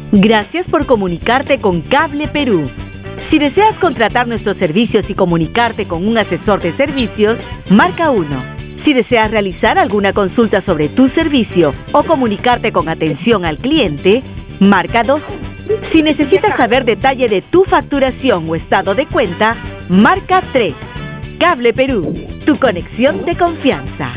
Gracias por comunicarte con Cable Perú. Si deseas contratar nuestros servicios y comunicarte con un asesor de servicios, marca 1. Si deseas realizar alguna consulta sobre tu servicio o comunicarte con atención al cliente, marca 2. Si necesitas saber detalle de tu facturación o estado de cuenta, marca 3. Cable Perú, tu conexión de confianza.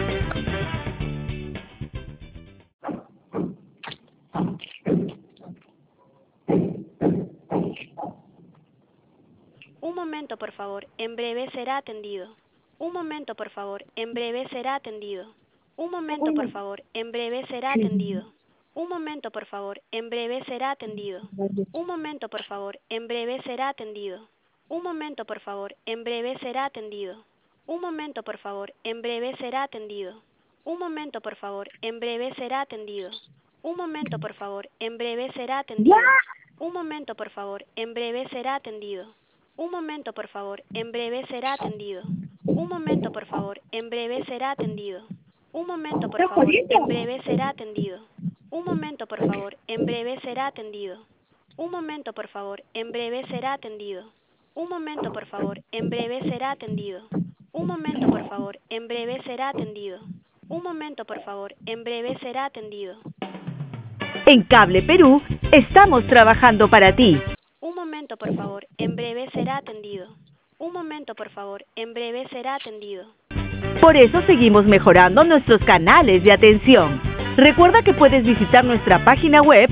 Un momento, por favor, en breve será atendido. Un momento, por favor, en breve será atendido. Un momento, por favor, en breve será atendido. Un momento, por favor, en breve será atendido. Un momento, por favor, en breve será atendido. Un momento, por favor, en breve será atendido. Un momento, por favor, en breve será atendido. Un momento, por favor, en breve será atendido. Un momento, por favor, en breve será atendido. Un momento, por favor, en breve será atendido. Un momento, por favor, en breve será atendido. Un momento, por favor, en breve será atendido. Un momento, por favor, en breve será atendido. Un momento, por favor, en breve será atendido. Un momento, por favor, en breve será atendido. Un momento, por favor, en breve será atendido. Un momento, por favor, en breve será atendido. Un momento, por favor, en breve será atendido. En Cable Perú, estamos trabajando para ti. Un momento, por favor, en breve será atendido. Un momento, por favor, en breve será atendido. Por eso seguimos mejorando nuestros canales de atención. Recuerda que puedes visitar nuestra página web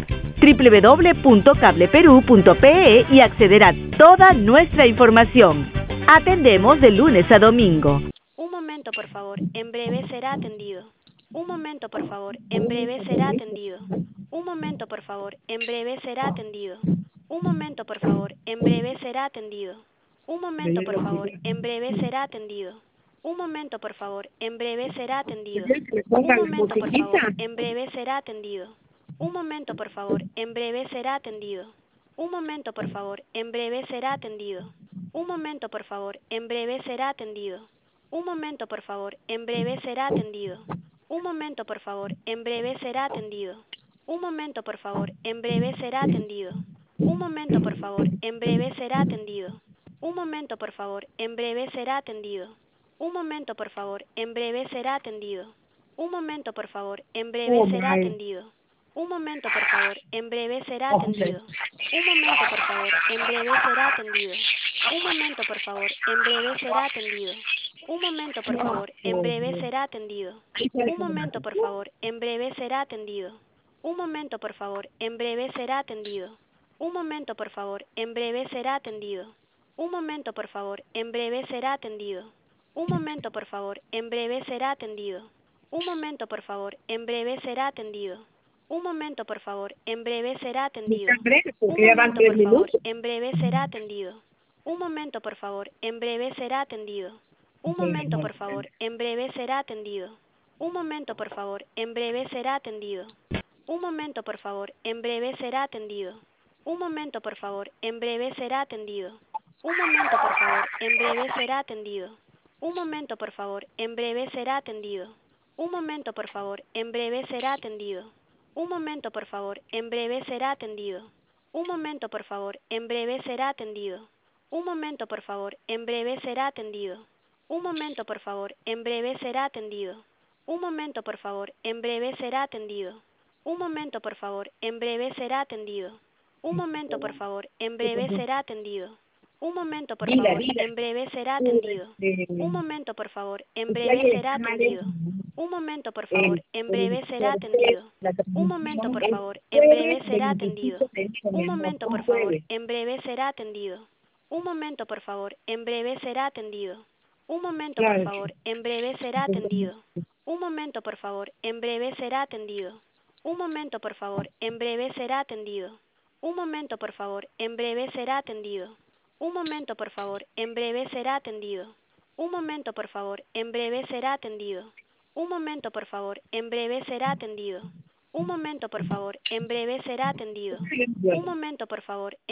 www.cableperu.pe y acceder a toda nuestra información. Atendemos de lunes a domingo. Un momento, por favor, en breve será atendido. Un momento, por favor, en breve será atendido. Un momento, por favor, en breve será atendido. Un momento, por favor, en breve será atendido. Un momento, por favor, en breve será atendido. Un momento, por favor, en breve será atendido. Un momento, por favor, en breve será atendido. Un momento, por favor, en breve será atendido. Un momento, por favor, en breve será atendido. Un momento, por favor, en breve será atendido. Un momento, por favor, en breve será atendido. Un momento, por favor, en breve será atendido. Un momento, por favor, en breve será atendido. Un momento, por favor, en breve será atendido. Un momento, por favor, en breve será atendido. Un momento, por favor, en breve será atendido. Un momento, por favor, en breve será atendido. Un momento, por favor, en breve será atendido. Un momento, por favor, en breve será atendido. Un momento, por favor, en breve será atendido. Un momento, por favor, en breve será atendido. Un momento, por favor, en breve será atendido. Un momento, por favor, en breve será atendido. Un momento, por favor, en breve será atendido. Un momento, por favor, en breve será atendido. Un momento, por favor, en breve será atendido. Un momento, por favor, en breve será atendido. Un momento, por favor, en breve será atendido. Un momento, por favor, en breve será atendido. Un momento, por favor, en breve será atendido. Un momento, por favor, en breve será atendido. Un momento, por favor, en breve será atendido. Un momento, por favor, en breve será atendido. Un momento, por favor, en breve será atendido. Un momento, por favor, en breve será atendido. Un momento, por favor, en breve será atendido. Un momento, por favor, en breve será atendido. Un momento, por favor, en breve será atendido. Un momento, por favor, en breve será atendido. Un momento, por favor, en breve será atendido. Un momento, por favor, en breve será atendido. Un momento, por favor, en breve será atendido. Un momento, por favor, en breve será atendido. Un momento, por favor, en breve será atendido. Un momento, por favor, en breve será atendido. Un momento, por favor, en breve será atendido. Un momento, por favor, en breve será atendido. Un momento, por favor, en breve será atendido. Un momento, por favor, en breve será atendido. Un momento, por favor, en breve será atendido. Un momento, por favor, en breve será atendido. Un momento, por favor, en breve será atendido. Un momento, por favor, en breve será atendido. Un momento, por favor, en breve será atendido. Un momento, por favor, en breve será atendido. Un momento, por favor, en breve será atendido. Un momento, por favor, en breve será atendido. Un momento, por favor, en breve será atendido. Un momento, por favor.